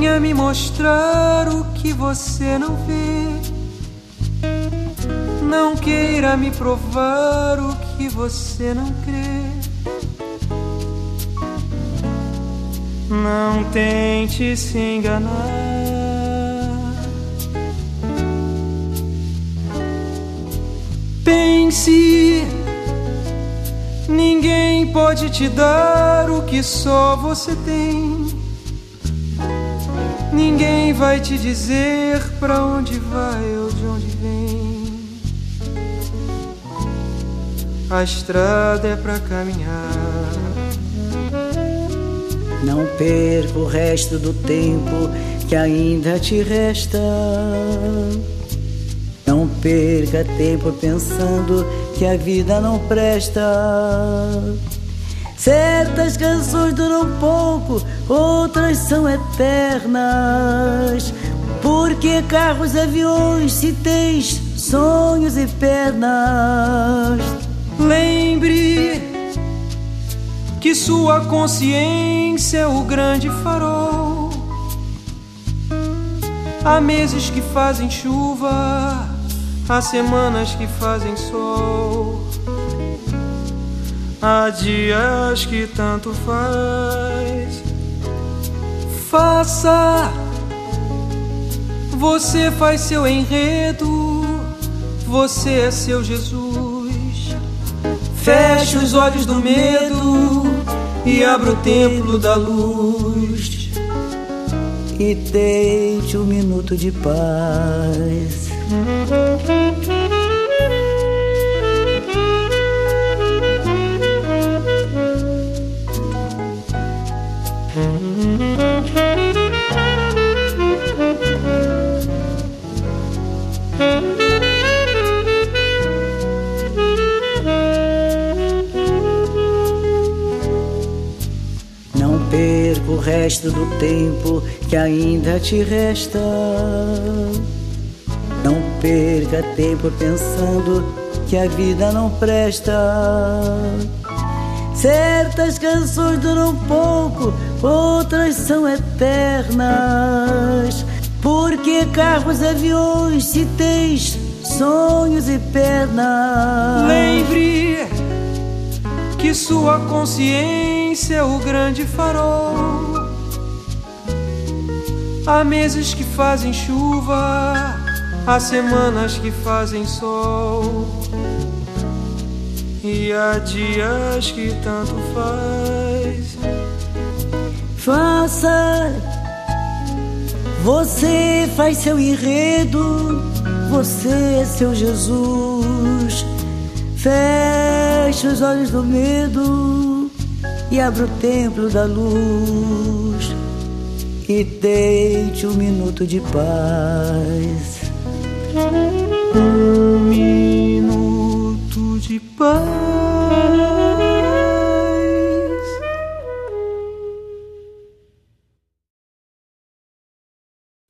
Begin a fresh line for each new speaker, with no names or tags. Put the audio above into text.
venha me mostrar o que você não vê. Não queira me provar o que você não crê. Não tente se enganar. Pense, ninguém pode te dar o que só você tem. Ninguém vai te dizer pra onde vai ou de onde vem. A estrada é pra caminhar.
Não perca o resto do tempo que ainda te resta. Não perca tempo pensando que a vida não presta. Certas canções duram pouco, outras são eternas. Porque carros e aviões se tens sonhos e pernas.
Lembre que sua consciência é o grande farol. Há meses que fazem chuva, há semanas que fazem sol. Há dias que tanto faz. Faça, você faz seu enredo, você é seu Jesus. Feche os olhos do medo e abra o templo da luz.
E deite um minuto de paz. Não perca o resto do tempo que ainda te resta. Não perca tempo pensando que a vida não presta. Certas canções duram pouco, outras são eternas. Porque carros e aviões se tens sonhos e pernas.
Lembre que sua consciência é o grande farol. Há meses que fazem chuva, há semanas que fazem sol. E há dias que tanto faz.
Faça, você faz seu enredo, você é seu Jesus. Feche os olhos do medo e abra o templo da luz. E deite um minuto de paz.
Um minuto de paz.